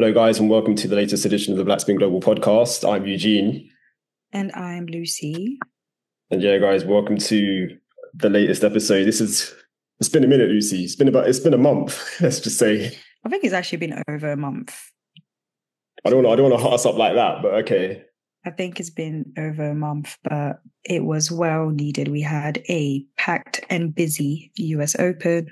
Hello, guys, and welcome to the latest edition of the Black Spin Global podcast. I'm Eugene. And I'm Lucy. And yeah, guys, welcome to the latest episode. It's been a minute, Lucy. It's been a month, let's just say. I think it's actually been over a month. I don't want to hot us up like that, but okay. I think it's been over a month, but it was well needed. We had a packed and busy US Open.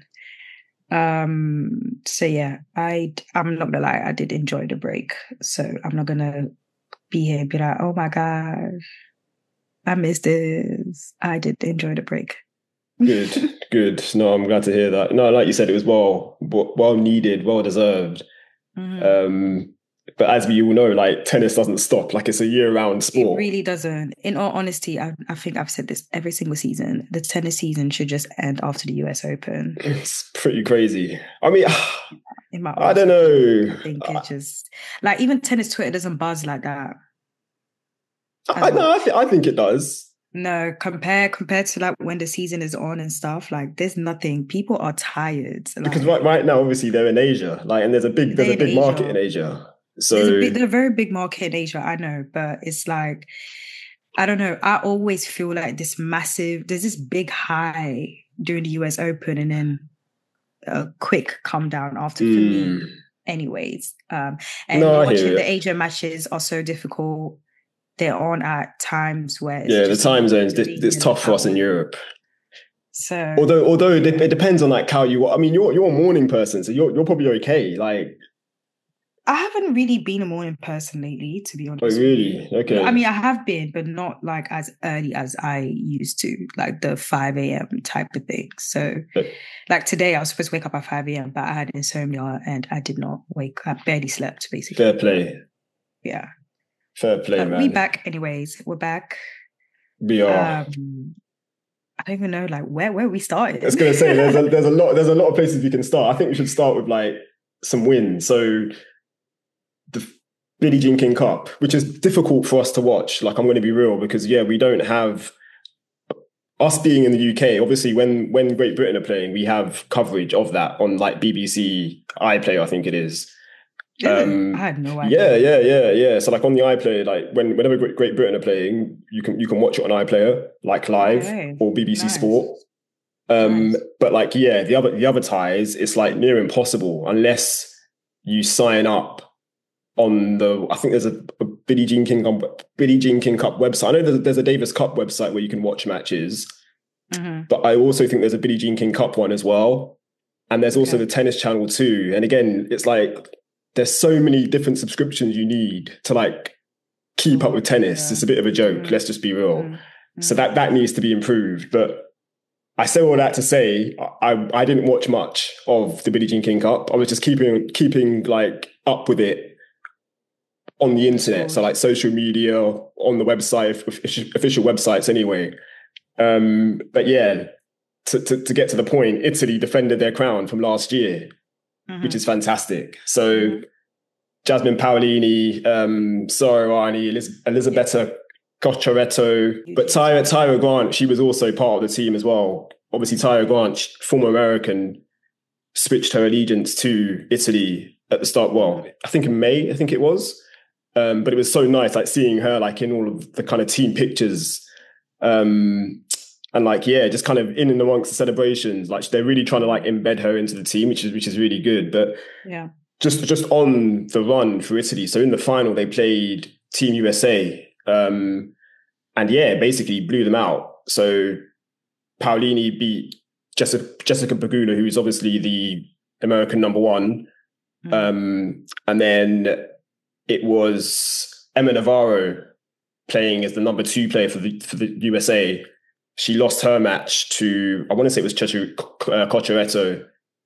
So yeah, I'm not gonna lie, I did enjoy the break. So I'm not gonna be here and be like, oh my gosh, I missed this. I did enjoy the break. Good. No, I'm glad to hear that. No, like you said, it was well needed, well deserved. Mm-hmm. But as we all know, like tennis doesn't stop. Like it's a year-round sport. It really doesn't. In all honesty, I think I've said this every single season. The tennis season should just end after the US Open. It's pretty crazy. I mean, I don't know. I think it just like even tennis Twitter doesn't buzz like that. I think it does. No, compared to like when the season is on and stuff, like there's nothing. People are tired. Because right now, obviously, they're in Asia, like, and there's a big market in Asia. So there's a very big market in Asia, I know, but it's like, I don't know. I always feel like there's this big high during the US Open and then a quick come down after for me. Anyways, and watching the Asia matches are so difficult. They're on at times where the time zones. It's tough for us in Europe. So although it depends on like how you. I mean, you're a morning person, so you're probably okay. Like, I haven't really been a morning person lately, to be honest. Oh, really? Okay. I mean, I have been, but not like as early as I used to, like the 5 a.m. type of thing. So, like today, I was supposed to wake up at 5 a.m., but I had insomnia and I did not wake. I barely slept, basically. Fair play. Yeah. Fair play, but man. We're back, anyways. We're back. We are. I don't even know, like where we started. I was going to say there's a lot of places we can start. I think we should start with like some wins. So the Billie Jean King Cup, which is difficult for us to watch. Like, I'm going to be real, because we don't have us being in the UK. Obviously, when Great Britain are playing, we have coverage of that on like BBC iPlayer, I think it is. I had no idea. Yeah. So like on the iPlayer, like whenever Great Britain are playing, you can watch it on iPlayer, like live, or BBC Sport. But like, the other ties, it's like near impossible unless you sign up on I think there's a Billie Jean King Cup website. I know there's a Davis Cup website where you can watch matches, but I also think there's a Billie Jean King Cup one as well. And there's also the Tennis Channel too. And again, it's like, there's so many different subscriptions you need to like keep up with tennis. It's a bit of a joke. Let's just be real. So that needs to be improved. But I say all that to say, I didn't watch much of the Billie Jean King Cup. I was just keeping like up with it on the internet. So like social media, on the website, official websites anyway. But yeah, to get to the point, Italy defended their crown from last year, which is fantastic. So Jasmine Paolini, Sara Errani, Elisabetta Cocciaretto, but Tyra Grant, she was also part of the team as well. Obviously, Tyra Grant, former American, switched her allegiance to Italy at the start. Well, I think in May, it was. But it was so nice, like seeing her like in all of the kind of team pictures. And like, just kind of in and amongst the celebrations, like they're really trying to like embed her into the team, which is really good. But just on the run for Italy. So in the final, they played Team USA, and basically blew them out. So Paolini beat Jessica Pegula, who is obviously the American number one, and then it was Emma Navarro playing as the number 2 player for the USA. She lost her match to, I want to say it was Cocciaretto.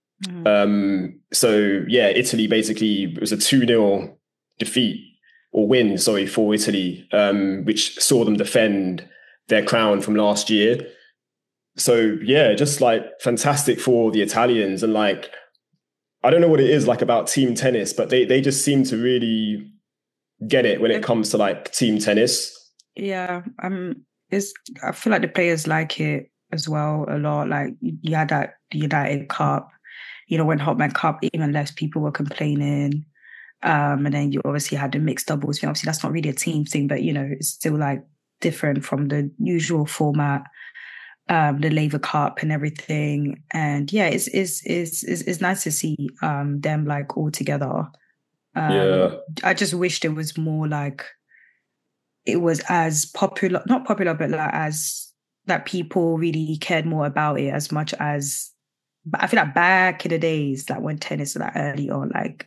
Italy basically, it was a 2-0 win for Italy, which saw them defend their crown from last year. So just like fantastic for the Italians. And like, I don't know what it is like about team tennis, but they just seem to really get it when it comes to like team tennis. Yeah, I feel like the players like it as well a lot. Like you had that United Cup, when Hotman Cup, even less people were complaining. And then you obviously had the mixed doubles thing. Obviously, that's not really a team thing, but, it's still like different from the usual format, the Laver Cup and everything. And yeah, it's nice to see them like all together. I just wish there was more like, it was as popular, not popular, but like as that people really cared more about it as much as, but I feel like back in the days, like when tennis was like early on, like,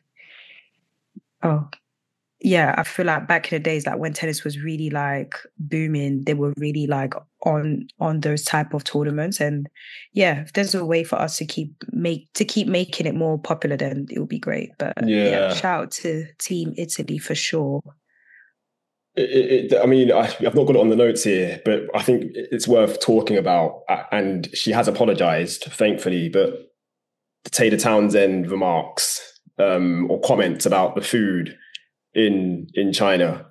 I feel like back in the days, like when tennis was really like booming, they were really like on those type of tournaments. And yeah, if there's a way for us to keep making it more popular, then it would be great. But yeah, shout out to Team Italy for sure. I mean, I've not got it on the notes here, but I think it's worth talking about. And she has apologized, thankfully, but the Taylor Townsend remarks or comments about the food in China.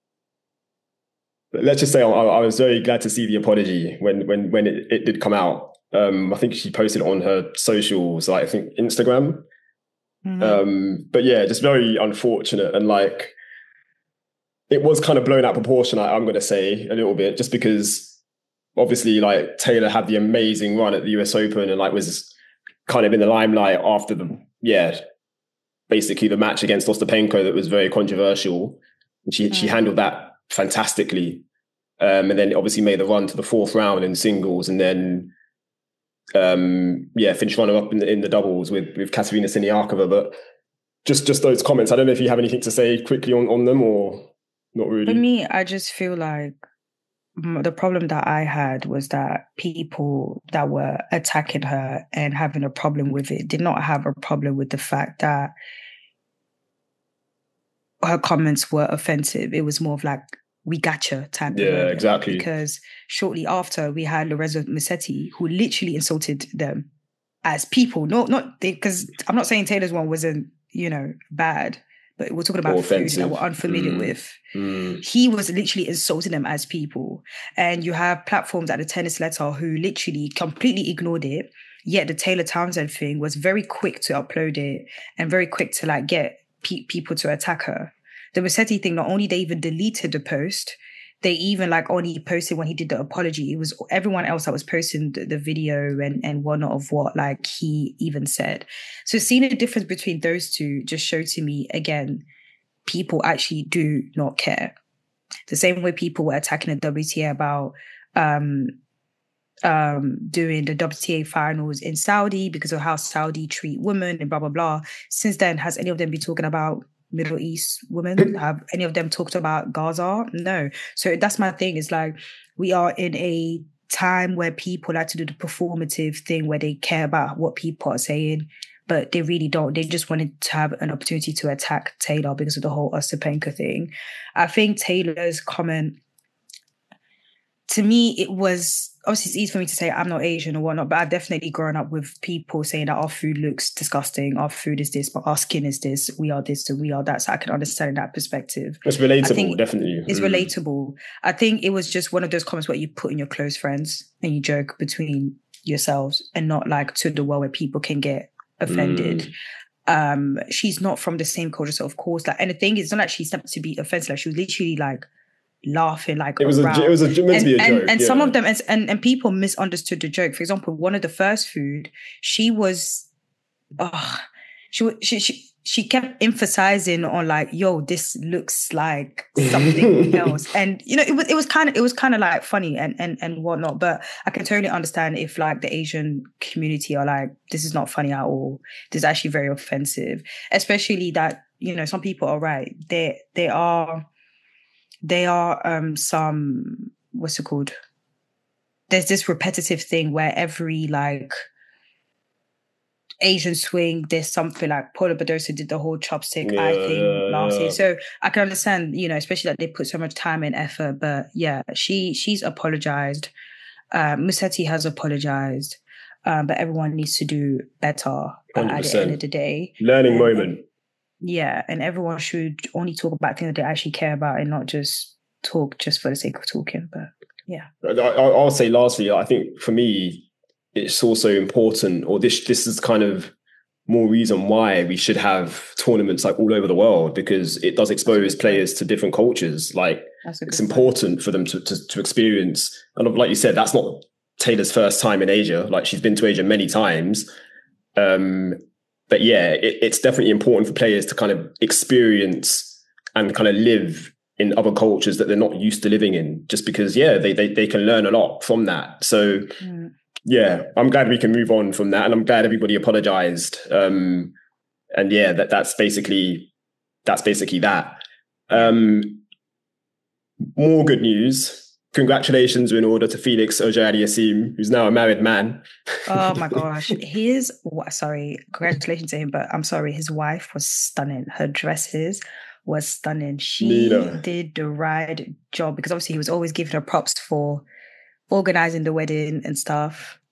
But let's just say I was very glad to see the apology when it did come out. I think she posted it on her socials, like I think Instagram. Mm-hmm. But yeah, just very unfortunate, and like, it was kind of blown out proportion, I'm going to say, a little bit, just because obviously like Taylor had the amazing run at the US Open and like was kind of in the limelight after basically the match against Ostapenko that was very controversial. She handled that fantastically. And then obviously made the run to the fourth round in singles, and then finished runner up in the doubles with Katerina Siniakova. But just those comments, I don't know if you have anything to say quickly on them or not really. For me, I just feel like the problem that I had was that people that were attacking her and having a problem with it did not have a problem with the fact that her comments were offensive. It was more of like, we gotcha type of moment. Exactly. Because shortly after, we had Lorenzo Musetti, who literally insulted them as people. Because I'm not saying Taylor's one wasn't, bad, but we're talking about food that we're unfamiliar with. He was literally insulting them as people. And you have platforms like the Tennis Letter who literally completely ignored it. Yet the Taylor Townsend thing was very quick to upload it and very quick to like get people to attack her. The Musetti thing, not only they even deleted the post, they even like only posted when he did the apology. It was everyone else that was posting the video and whatnot of what like he even said. So seeing the difference between those two just showed to me, again, people actually do not care. The same way people were attacking the WTA about doing the WTA finals in Saudi because of how Saudi treat women and blah, blah, blah. Since then, has any of them been talking about Middle East women? Have any of them talked about Gaza? No. So that's my thing. Is like, we are in a time where people like to do the performative thing where they care about what people are saying, but they really don't. They just wanted to have an opportunity to attack Taylor because of the whole Ostapenko thing. I think Taylor's comment, to me, it was, obviously it's easy for me to say I'm not Asian or whatnot, but I've definitely grown up with people saying that our food looks disgusting, our food is this, but our skin is this, we are this and we are that. So I can understand that perspective. It's relatable, definitely. It's relatable. I think it was just one of those comments where you put in your close friends and you joke between yourselves and not like to the world where people can get offended. She's not from the same culture, so of course, like, and the thing is, it's not like she stepped to be offensive, like she was literally like laughing like it was meant to be a joke, and some of them and people misunderstood the joke. For example, one of the first food, she was she kept emphasizing on like, yo, this looks like something else, and it was kind of like funny and whatnot. But I can totally understand if like the Asian community are like, this is not funny at all, this is actually very offensive, especially that some people are right, they are some, what's it called? There's this repetitive thing where every like Asian swing, there's something like Paula Badosa did the whole chopstick eye thing last year. So I can understand, especially that they put so much time and effort. But yeah, she's apologized. Musetti has apologized. But everyone needs to do better at the end of the day. Learning moment. Yeah, and everyone should only talk about things that they actually care about and not just talk just for the sake of talking. But yeah. I'll say lastly, I think for me, it's also important, or this is kind of more reason why we should have tournaments like all over the world, because it does expose players to different cultures. Like, it's important for them to experience. And like you said, that's not Taylor's first time in Asia. Like, she's been to Asia many times. But yeah, it's definitely important for players to kind of experience and kind of live in other cultures that they're not used to living in, just because, yeah, they can learn a lot from that. So yeah, I'm glad we can move on from that, and I'm glad everybody apologized. And yeah, that's basically that. More good news. Congratulations are in order to Felix Auger-Aliassime, who's now a married man. Oh my gosh. Congratulations to him, but I'm sorry, his wife was stunning. Her dresses was stunning. She did the right job, because obviously he was always giving her props for organizing the wedding and stuff.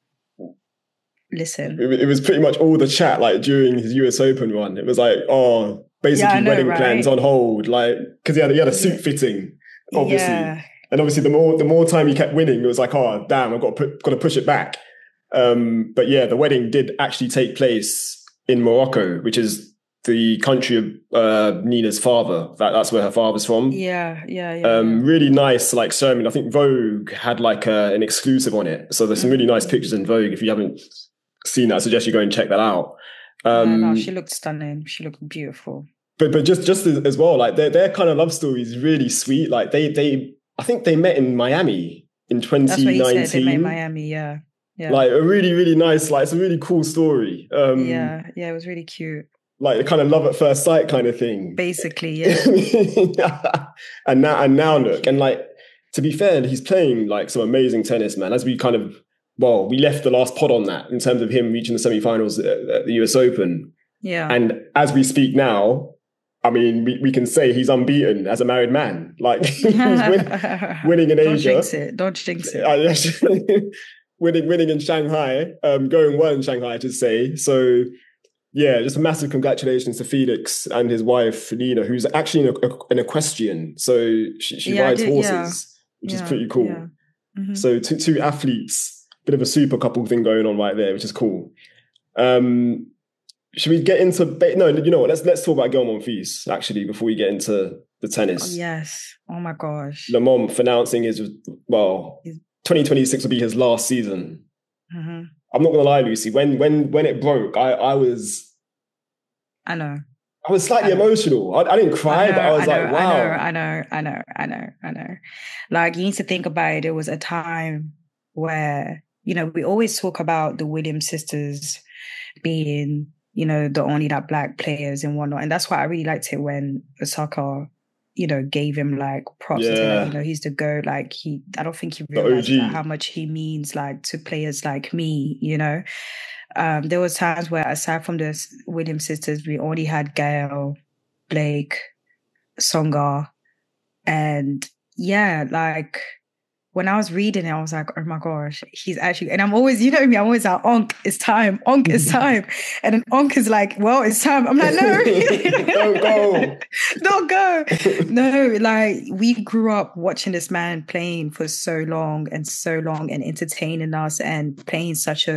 Listen. It was pretty much all the chat, like, during his US Open run. It was like, basically wedding plans on hold, like, because he had a suit fitting, obviously. Yeah. And obviously, the more time he kept winning, it was like, oh damn, I've got to push it back. But yeah, the wedding did actually take place in Morocco, which is the country of Nina's father. That's where her father's from. Yeah. Really nice, like, ceremony. I think Vogue had like an exclusive on it, so there's some really nice pictures in Vogue. If you haven't seen that, I suggest you go and check that out. No, she looked stunning. She looked beautiful. But just as well, like, their kind of love story is really sweet. Like, I think they met in Miami in 2019. That's what he said, they met in Miami, yeah. Like, a really, really nice, like, it's a really cool story. Yeah, it was really cute. Like, a kind of love at first sight kind of thing. Basically, yeah. and now look, and like, to be fair, he's playing like some amazing tennis, man. As we we left the last pod on that, in terms of him reaching the semi-finals at the US Open. Yeah. And as we speak now, I mean, we can say he's unbeaten as a married man. Like, he's winning in Asia. Don't jinx it. winning in Shanghai, going well in Shanghai, I should say. So yeah, just a massive congratulations to Felix and his wife Nina, who's actually an equestrian. So she rides horses, which is pretty cool. Yeah. Mm-hmm. So two athletes, bit of a super couple thing going on right there, which is cool. Should we get into... No, you know what? Let's talk about Gaël Monfils, actually, before we get into the tennis. Oh, yes. Oh, my gosh. Le Monf announcing 2026 will be his last season. Mm-hmm. I'm not going to lie, Lucy. When it broke, I was... I know. I was slightly emotional. I didn't cry, but I was like, wow. I know. Like, you need to think about it. It was a time where, we always talk about the Williams sisters being... the only like Black players and whatnot. And that's why I really liked it when Osaka, gave him like props. Yeah. And, he's the GOAT. Like, I don't think he realized how much he means like to players like me, There was times where, aside from the Williams sisters, we only had Gaël, Blake, Tsonga. And yeah, like, when I was reading it, I was like, oh my gosh, he's actually... And I'm always, I'm always like, Onk, it's time. Onk, it's time. And then Onk is like, well, it's time. I'm like, no. Don't go. Don't go. No, like, we grew up watching this man playing for so long and entertaining us and playing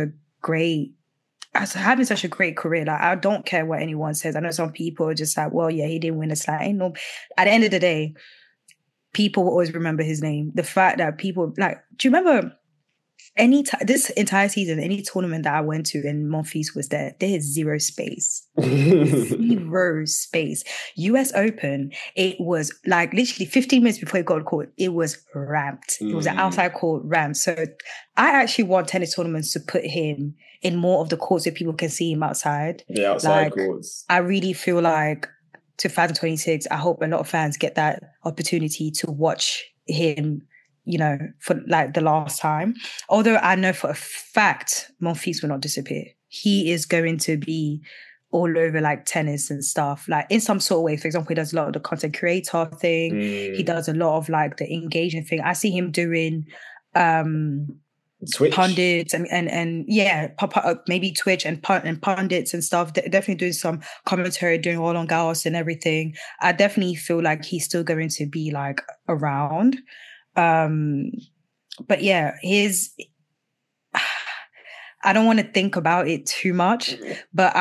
having such a great career. Like, I don't care what anyone says. I know some people are just like, well, yeah, he didn't win a slam. No, at the end of the day, people will always remember his name. The fact that people, like, do you remember this entire season, any tournament that I went to and Monfils was there is zero space. Zero space. US Open, it was like literally 15 minutes before he got court, it was ramped. It was an outside court ramped. So I actually want tennis tournaments to put him in more of the courts where people can see him outside. Yeah, outside courts. I really feel like 2026, I hope a lot of fans get that opportunity to watch him, for like the last time. Although I know for a fact Monfils will not disappear. He is going to be all over like tennis and stuff, like in some sort of way. For example, he does a lot of the content creator thing. He does a lot of like the engagement thing. I see him doing Twitch pundits and maybe Twitch and pundits and stuff. Definitely doing some commentary, doing Roland Garros and everything. I definitely feel like he's still going to be like around. But yeah, I don't want to think about it too much, but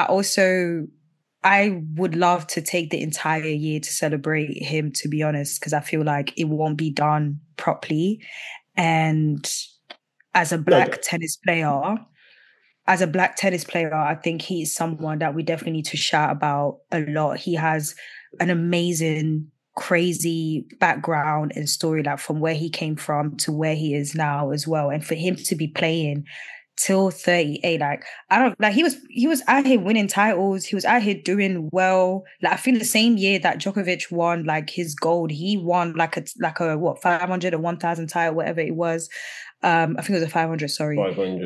I would love to take the entire year to celebrate him, to be honest, because I feel like it won't be done properly. And as a black tennis player, I think he's someone that we definitely need to shout about a lot. He has an amazing, crazy background and story, like from where he came from to where he is now as well. And for him to be playing till 38, he was out here winning titles. He was out here doing well. Like I feel the same year that Djokovic won like his gold, he won like a 500 or 1,000 title, whatever it was. I think it was a 500. Sorry, 500.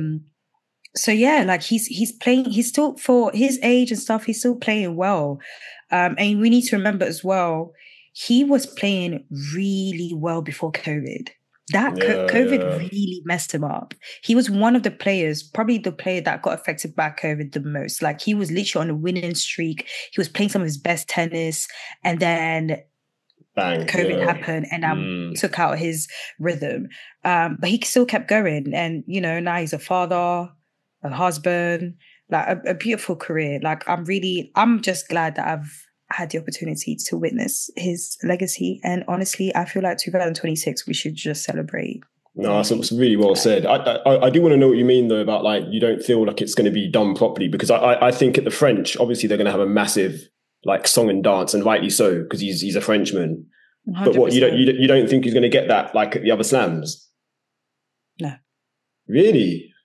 So yeah, like he's playing. He's still, for his age and stuff, he's still playing well. And we need to remember as well, he was playing really well before COVID. COVID really messed him up. He was one of the players, probably the player that got affected by COVID the most. Like he was literally on a winning streak. He was playing some of his best tennis, and then COVID happened and took out his rhythm. But he still kept going, and now he's a father, a husband, like a beautiful career. Like I'm just glad that I've had the opportunity to witness his legacy. And honestly, I feel like 2026, we should just celebrate. No, that's really well said. I do want to know what you mean though about like you don't feel like it's going to be done properly, because I think at the French, obviously they're going to have a massive like song and dance, and rightly so, because he's a Frenchman. 100%. But what, you don't think he's going to get that like at the other slams? No. Really?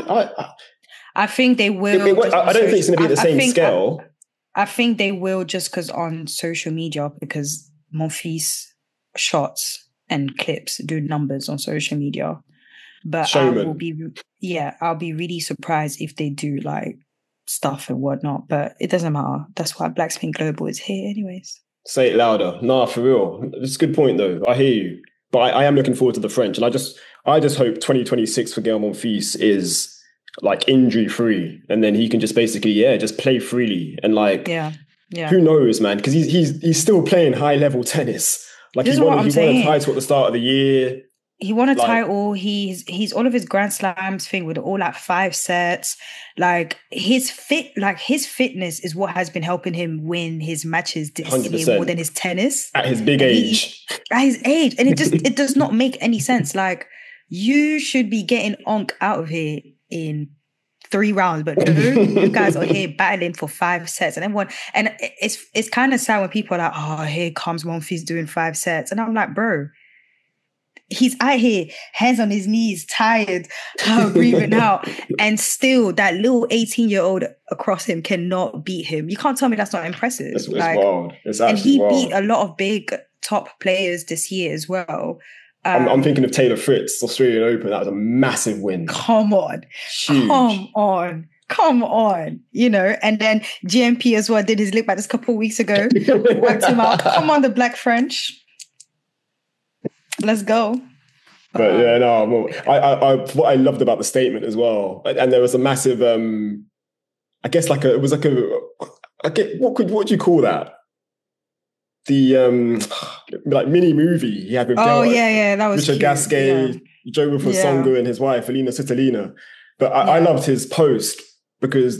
I think they will. I don't think it's going to be the same scale. I think they will, just because on social media, because Monfils shots and clips do numbers on social media. But Showman. I'll be really surprised if they do like stuff and whatnot. But it doesn't matter. That's why Black Spin Global is here anyways. Say it louder. Nah, for real. It's a good point though. I hear you. But I am looking forward to the French. And I just hope 2026 for Gaël Monfils is like injury free, and then he can just basically just play freely, and like who knows, man, because he's still playing high level tennis. Like he won a title at the start of the year. He won a title. He's all of his Grand Slams thing with all like 5 sets. Like his fitness is what has been helping him win his matches this 100%. Year more than his tennis at his big age. At his age, and it does not make any sense. Like you should be getting Onk out of here in 3 rounds, but no, you guys are here battling for 5 sets, and everyone, and it's kind of sad when people are like, oh, here comes Monfils doing 5 sets, and I'm like, bro, he's out here, hands on his knees, tired, breathing out, and still that little 18-year-old across him cannot beat him. You can't tell me that's not impressive. It's wild. It's actually and he wild. Beat a lot of big top players this year as well. I'm thinking of Taylor Fritz, Australian Open. That was a massive win. Come on. Huge. Come on. And then GMP as well did his lip back just a couple of weeks ago. Wiped him out. Come on, the Black French. Let's go. But what I loved about the statement as well, and there was a massive, I guess what do you call that? The like mini movie he had with that was Richard Gasquet, Joe Wilfried Songo, and his wife Alina Svitolina. But I loved his post, because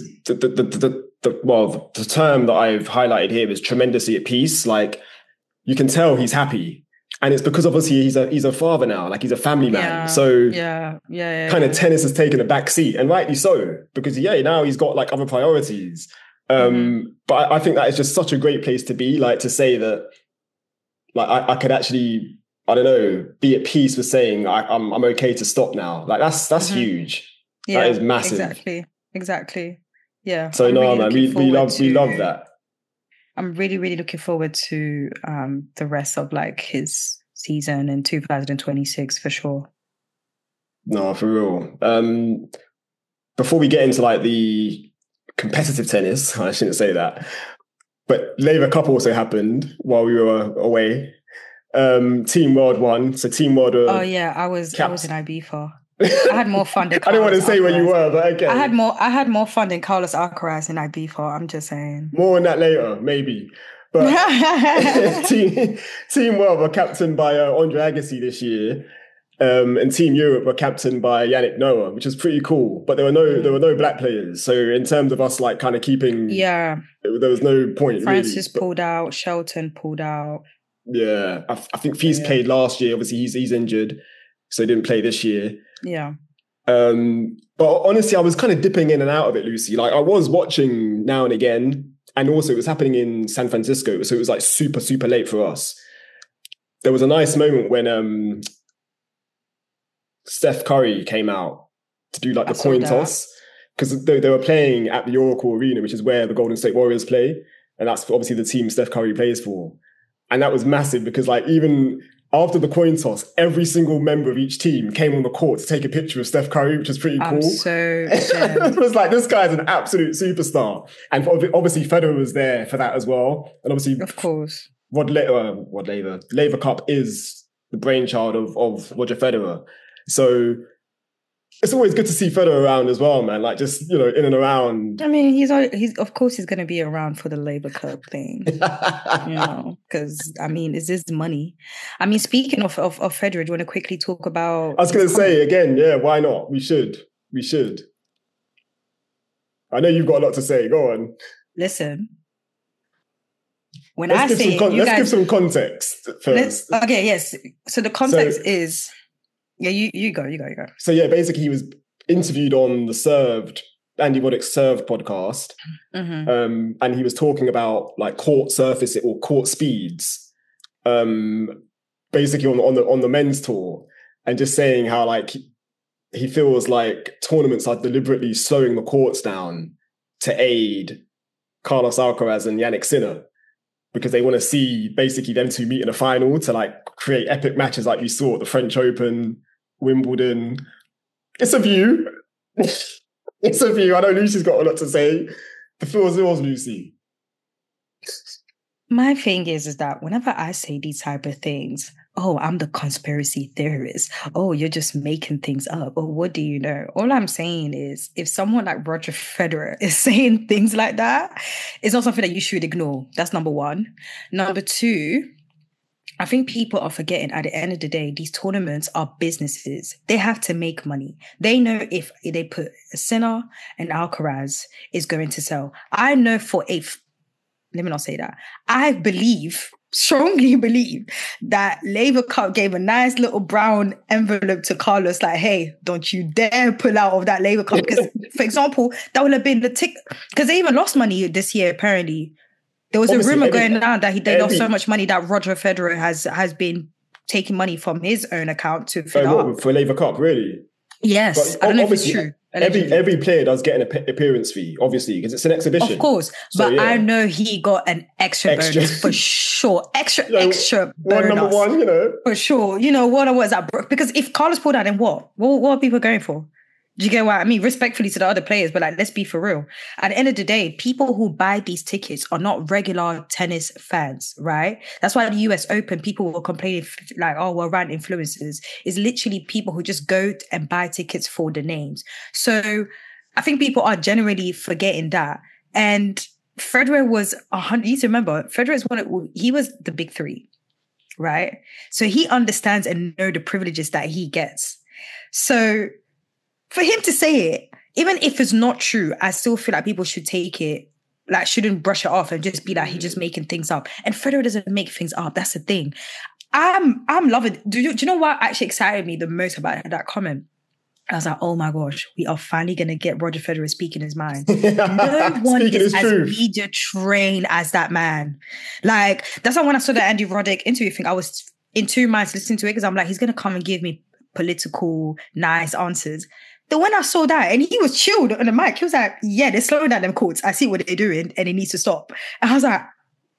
the term that I've highlighted here is tremendously at peace. Like you can tell he's happy, and it's because obviously he's a father now, like he's a family man. So kind of tennis has taken a back seat, and rightly so, because now he's got like other priorities. But I think that is just such a great place to be, like to say that like I could actually, I don't know, be at peace with saying I'm okay to stop now. Like that's huge. That is massive. Exactly. Yeah. So man, we love that. I'm really, really looking forward to the rest of like his season in 2026 for sure. No, for real. Before we get into like the competitive tennis, I shouldn't say that, but Laver Cup also happened while we were away. Team World won, so Team World. I was in Ibiza. I had more fun than I don't want to say where you were, but okay. I had more fun than Carlos Alcaraz in Ibiza. I'm just saying. More on that later, maybe. But Team World were captained by Andre Agassi this year. and Team Europe were captained by Yannick Noah, which is pretty cool. But there were no black players. So in terms of us like kind of keeping, there was no point. Francis really. pulled out, Shelton pulled out. Yeah, I think Feast played last year. Obviously, he's injured, so he didn't play this year. Yeah. But honestly, I was kind of dipping in and out of it, Lucy. Like I was watching now and again, and also it was happening in San Francisco, so it was like super, super late for us. There was a nice moment when Steph Curry came out to do like the coin toss, because they were playing at the Oracle Arena, which is where the Golden State Warriors play, and that's obviously the team Steph Curry plays for. And that was massive because like even after the coin toss, every single member of each team came on the court to take a picture of Steph Curry, which is pretty cool. It was like, this guy's an absolute superstar. And obviously Federer was there for that as well. And obviously, of course, Laver Cup is the brainchild of Roger Federer. So it's always good to see Federer around as well, man. Like just, you know, in and around. I mean, he's of course he's going to be around for the Laver Cup thing, you know, because I mean, is this money? I mean, speaking of Federer, do you want to quickly talk about? I was going to say again, yeah, why not? We should. I know you've got a lot to say. Go on. Listen. Let's give some context first. Okay, yes. So the context is. Yeah, you go. So yeah, basically he was interviewed on the Andy Roddick's Served podcast, and he was talking about like court surface or court speeds, basically on the men's tour, and just saying how like he feels like tournaments are deliberately slowing the courts down to aid Carlos Alcaraz and Yannick Sinner, because they want to see basically them two meet in a final to like create epic matches like we saw at the French Open, Wimbledon. It's a view. It's a view. I know Lucy's got a lot to say. The floor is yours, Lucy. My thing is that whenever I say these type of things, oh, I'm the conspiracy theorist. Oh, you're just making things up. Oh, what do you know? All I'm saying is if someone like Roger Federer is saying things like that, it's not something that you should ignore. That's number one. Number two, I think people are forgetting at the end of the day, these tournaments are businesses. They have to make money. They know if they put a Sinner and Alcaraz is going to sell. I know let me not say that. I strongly believe that Laver Cup gave a nice little brown envelope to Carlos, like, hey, don't you dare pull out of that Laver Cup. Because, for example, that would have been the tick, because they even lost money this year, apparently. There was obviously a rumor going around that they lost so much money that Roger Federer has been taking money from his own account to fill up. For Laver Cup, really? Yes, but I don't know if it's true. Every player does get an appearance fee, obviously, because it's an exhibition. Of course, but I know he got an extra bonus for sure. Extra bonus. Number one, you know. For sure. You know, what was that? Because if Carlos pulled out, then what? What are people going for? Do you get what I mean? Respectfully to the other players, but like, let's be for real. At the end of the day, people who buy these tickets are not regular tennis fans, right? That's why the US Open, people were complaining like, oh, we're around influencers. It's literally people who just go and buy tickets for the names. So I think people are generally forgetting that. And Federer was 100. You need to remember, Federer is he was the big three, right? So he understands and knows the privileges that he gets. So for him to say it, even if it's not true, I still feel like people should take it, like shouldn't brush it off and just be like, he's just making things up. And Federer doesn't make things up. That's the thing. I'm loving. Do you know what actually excited me the most about that comment? I was like, oh my gosh, we are finally going to get Roger Federer speaking his mind. No one is as media trained as that man. Like, that's why when I saw the Andy Roddick interview thing, I was in two minds listening to it because I'm like, he's going to come and give me political, nice answers. Then when I saw that, and he was chilled on the mic, he was like, yeah, they're slowing down them courts. I see what they're doing, and it needs to stop. And I was like,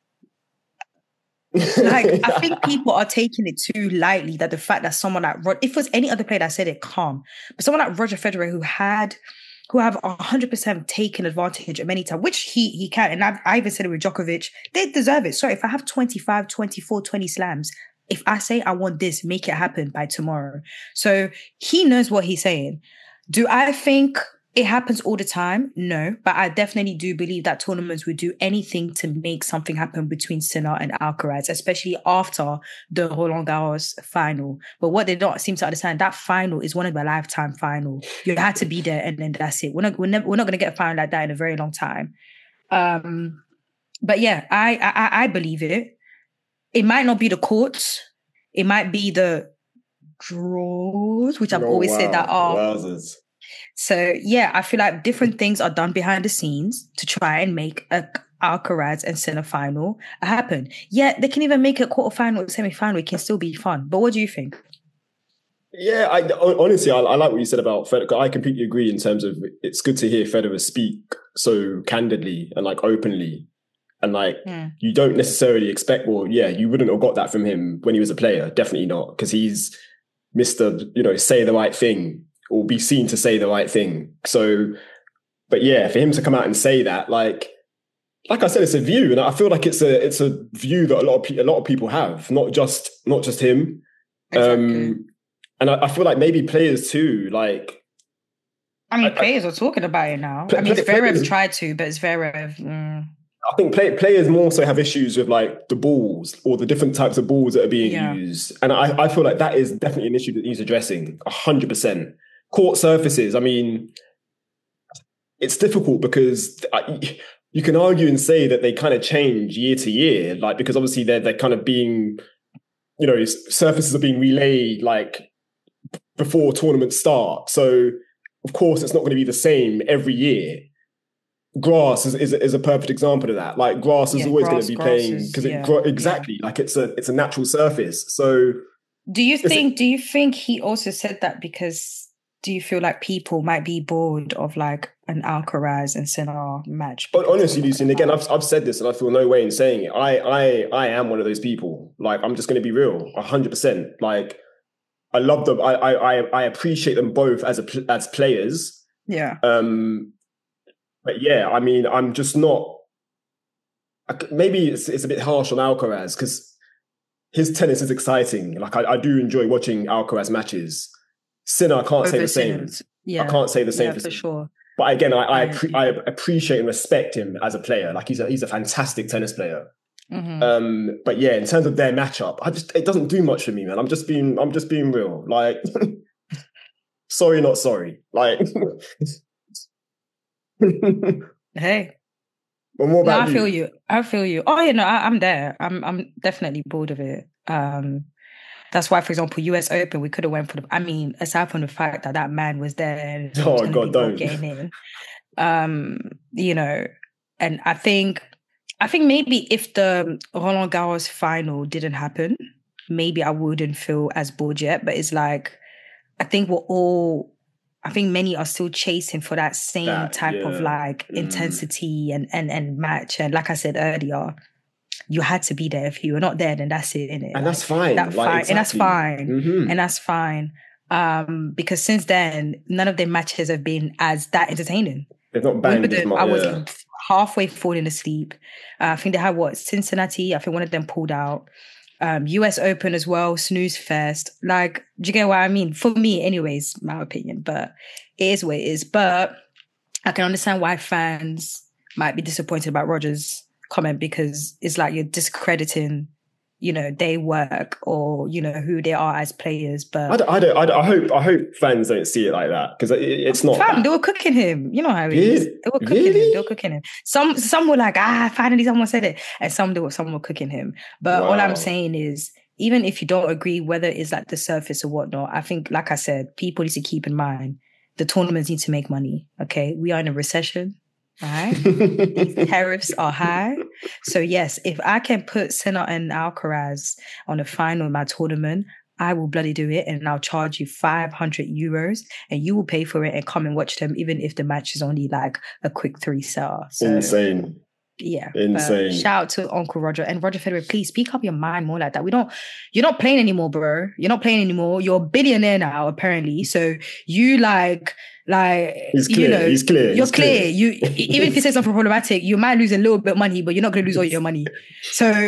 I think people are taking it too lightly, that the fact that someone like if it was any other player that said it, calm. But someone like Roger Federer who have 100% taken advantage of many times, which he can. And I even said it with Djokovic, they deserve it. Sorry, if I have 25, 24, 20 slams, if I say I want this, make it happen by tomorrow. So he knows what he's saying. Do I think it happens all the time, no, but I definitely do believe that tournaments would do anything to make something happen between Sinner and Alcaraz, especially after the Roland Garros final. But what they don't seem to understand, that final is one of a lifetime final. You had to be there, and then that's it. We're not going to get a final like that in a very long time. But yeah, I believe it. It might not be the courts. It might be the draws, which I've always said that are. Wowzers. So yeah, I feel like different things are done behind the scenes to try and make a Alcaraz and Sinner final happen. Yeah, they can even make a quarterfinal or semi-final. It can still be fun. But what do you think? Yeah, honestly, I like what you said about Federer. I completely agree in terms of it's good to hear Federer speak so candidly and like openly. And like, you don't necessarily expect, you wouldn't have got that from him when he was a player. Definitely not. Because he's Mr., say the right thing or be seen to say the right thing. So, but yeah, for him to come out and say that, like I said, it's a view. And I feel like it's a view that a lot of people have, not just him. Exactly. And I feel like maybe players too, like. Players are talking about it now. Zverev tried to, but Zverev. I think players more so have issues with like the balls or the different types of balls that are being used. And I feel like that is definitely an issue that needs addressing 100%. Court surfaces, I mean, it's difficult because you can argue and say that they kind of change year to year, like because obviously they're kind of being, surfaces are being relayed like before tournaments start. So of course it's not going to be the same every year. Grass is a perfect example of that. Like grass is always going to be playing because like it's a natural surface. So do you think he also said that because do you feel like people might be bored of like an Alcaraz and Sinner match? But honestly, Lucy, and again, I've said this and I feel no way in saying it. I am one of those people. Like I'm just going to be real, 100%. Like I love them. I appreciate them both as players. Yeah. But yeah, I mean, I'm just not. Maybe it's a bit harsh on Alcaraz because his tennis is exciting. Like I do enjoy watching Alcaraz matches. Sinner, I can't say the same. Yeah, I can't say the same for sure. But again, I appreciate and respect him as a player. Like he's a fantastic tennis player. Mm-hmm. But yeah, in terms of their matchup, it doesn't do much for me, man. I'm just being real. Like, sorry, not sorry. Like. Hey. Well, more about I feel you. Oh, I'm there. I'm definitely bored of it. That's why, for example, US Open, we could have went for aside from the fact that man was there. Oh God, don't. Getting in. And I think maybe if the Roland Garros final didn't happen, maybe I wouldn't feel as bored yet. But it's like, I think many are still chasing for that same type of like intensity and match. And like I said earlier, you had to be there. If you were not there, then that's it, innit? And that's fine. And that's fine. Mm-hmm. And that's fine. Because since then, none of their matches have been as that entertaining. They've not banged as much. I was halfway falling asleep. I think they had Cincinnati. I think one of them pulled out. US Open as well, snooze fest. Like, do you get what I mean? For me, anyways, my opinion, but it is what it is. But I can understand why fans might be disappointed about Roger's comment because it's like you're discrediting, their work or, who they are as players. But I hope fans don't see it like that because it's not. They were cooking him. You know how it is. They were cooking him. They were cooking him. Some were like, finally someone said it, and some were cooking him. But all I'm saying is, even if you don't agree whether it's like the surface or whatnot, I think, like I said, people need to keep in mind the tournaments need to make money. Okay, we are in a recession. Right? These tariffs are high. So yes, if I can put Sinner and Alcaraz on the final of my tournament, I will bloody do it and I'll charge you €500 and you will pay for it and come and watch them even if the match is only like a quick 3-star. So, insane. Yeah. Insane. Shout out to Uncle Roger and Roger Federer. Please speak up your mind more like that. You're not playing anymore, bro. You're not playing anymore. You're a billionaire now, apparently. So you like he's clear. He's clear. You're clear. You even if you say something problematic, you might lose a little bit of money, but you're not going to lose all your money. So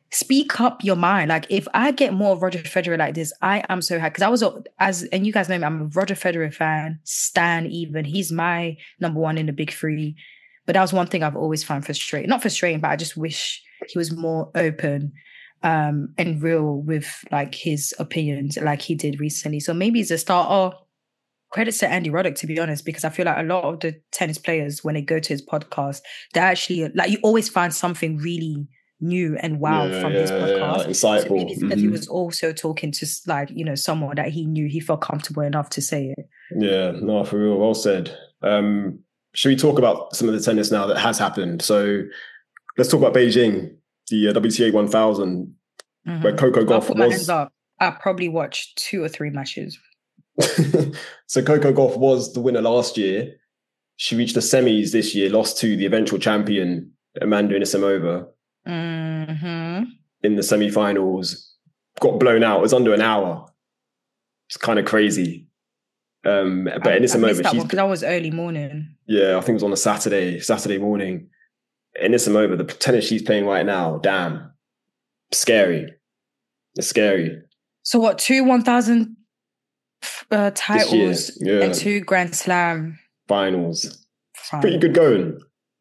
speak up your mind. Like, if I get more of Roger Federer like this, I am so happy. Because and you guys know me, I'm a Roger Federer fan, stan even. He's my number one in the big three. But that was one thing I've always found frustrating. Not frustrating, but I just wish he was more open and real with like his opinions like he did recently. So maybe it's a start. Oh, credits to Andy Roddick, to be honest, because I feel like a lot of the tennis players, when they go to his podcast, they actually, like, you always find something really new and wow from his podcast. Like insightful. So maybe it's because he was also talking to, like, you know, someone that he knew, he felt comfortable enough to say it. Yeah, no, for real, well said. Should we talk about some of the tennis now that has happened? So let's talk about Beijing, the WTA 1000, where Coco Gauff my hands up. I probably watched 2 or 3 matches. So Coco Gauff was the winner last year. She reached the semis this year, lost to the eventual champion Amanda Anisimova in the semi-finals. Got blown out. It was under an hour. It's kind of crazy. But Anisimova, because that was early morning. Yeah, I think it was on a Saturday morning. Anisimova, the tennis she's playing right now, damn, scary. It's scary. So what? 2 1,000 titles and 2 Grand Slam finals. Pretty good going.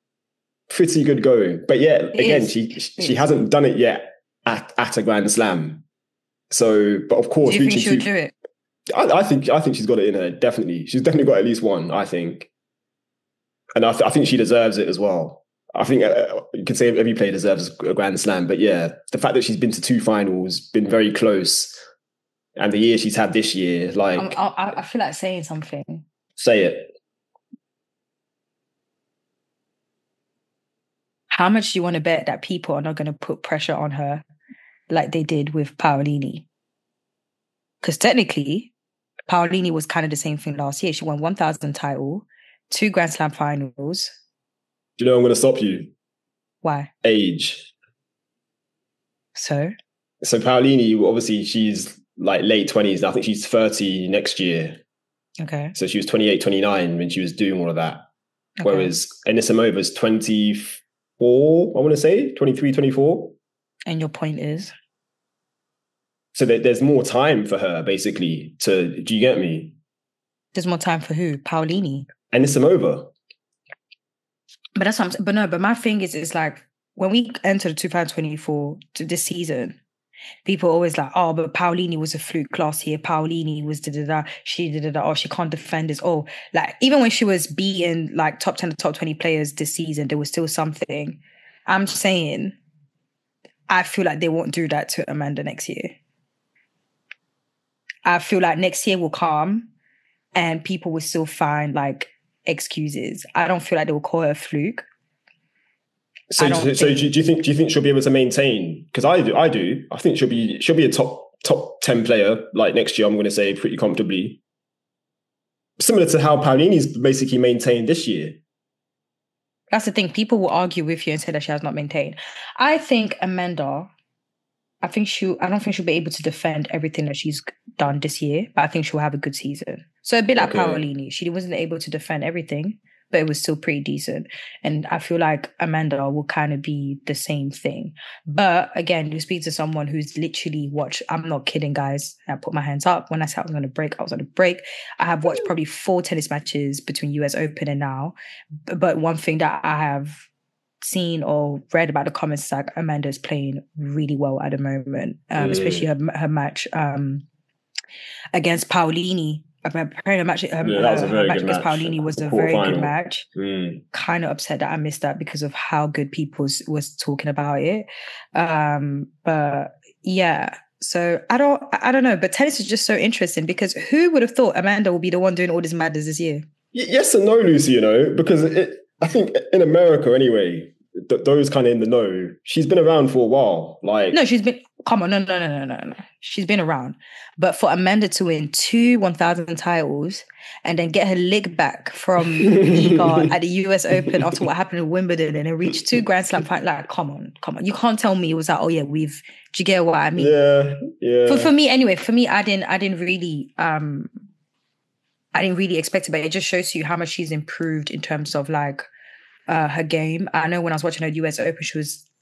But yeah, again, she hasn't done it yet at a Grand Slam. So, but of course, do you think she'll do it? I think she's got it in her. Definitely, she's definitely got at least one. I think, and I think she deserves it as well. I think you can say every player deserves a Grand Slam, but yeah, the fact that she's been to 2 finals, been very close. And the year she's had this year, like... I feel like saying something. Say it. How much do you want to bet that people are not going to put pressure on her like they did with Paolini? Because technically, Paolini was kind of the same thing last year. She won 1,000 title, 2 Grand Slam finals. Do you know I'm going to stop you? Why? Age. So Paolini, obviously, she's... like late 20s. I think she's 30 next year. Okay. So she was 28, 29 when she was doing all of that. Okay. Whereas Anisimova's 24, I want to say, 23, 24. And your point is? So there's more time for her, basically. Do you get me? There's more time for who? Paolini? Anisimova. But that's what I'm saying. But my thing is, it's like, when we entered 2024 to this season, people are always like, oh, but Paolini was a fluke last year. Paolini was da-da-da. She da-da-da. Oh, she can't defend this. Oh, like, even when she was beating like top 10 to top 20 players this season, there was still something. I'm saying, I feel like they won't do that to Amanda next year. I feel like next year will come and people will still find like excuses. I don't feel like they will call her a fluke. So do you think she'll be able to maintain? Because I do. I think she'll be a top 10 player like next year. I'm going to say pretty comfortably, similar to how Paolini's basically maintained this year. That's the thing. People will argue with you and say that she has not maintained. I think Amanda. I don't think she'll be able to defend everything that she's done this year, but I think she'll have a good season. So a bit like Paolini, she wasn't able to defend everything, but it was still pretty decent. And I feel like Amanda will kind of be the same thing. But again, you speak to someone who's literally watched, I'm not kidding, guys. I put my hands up. When I said I was on a break, I was on a break. I have watched probably 4 tennis matches between US Open and now. But one thing that I have seen or read about the comments is like Amanda's playing really well at the moment, especially her match against Paolini. Her match against Paolini was a very good match. Kind of upset that I missed that because of how good people was talking about it. But yeah, so I don't know. But tennis is just so interesting because who would have thought Amanda will be the one doing all this madness this year? Yes and no, Lucy. You know, because I think in America anyway, those kind of in the know, she's been around for a while. Like, no, she's been. Come on, no. She's been around, but for Amanda to win 2 1,000 titles and then get her leg back from Iga at the US Open after what happened in Wimbledon and then reach 2 Grand Slam finals, like, come on, you can't tell me it was like, oh yeah, do you get what I mean? Yeah. For me anyway. For me, I didn't really expect it, but it just shows you how much she's improved in terms of like her game. I know when I was watching her US Open, she was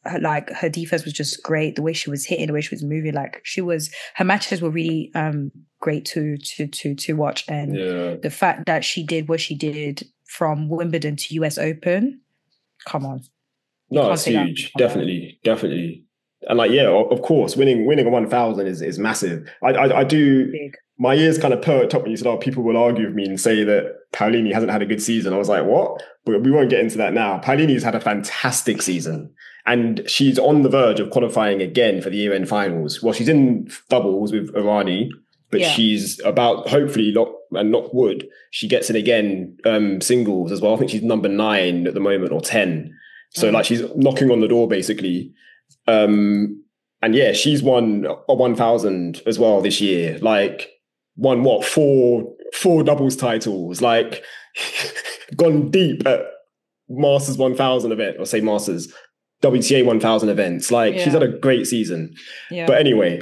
her defense was just great. The way she was hitting, the way she was moving, like her matches were really great to watch. And the fact that she did what she did from Wimbledon to US Open, come on. No, it's huge. Definitely. And like, yeah, of course, winning a 1,000 is massive. I do. Big. My ears kind of perked up when you said, "Oh, people will argue with me and say that Paolini hasn't had a good season." I was like, "What?" But we won't get into that now. Paolini's had a fantastic season, and she's on the verge of qualifying again for the year-end finals. Well, she's in doubles with Irani, but she's about, hopefully, knock wood, she gets in again singles as well. I think she's number 9 at the moment, or 10. So like she's knocking on the door basically. And yeah, she's won a 1,000 as well this year. Like won four doubles titles. Like gone deep at Masters 1,000 event, or say Masters WTA 1,000 events. Like she's had a great season. Yeah. But anyway,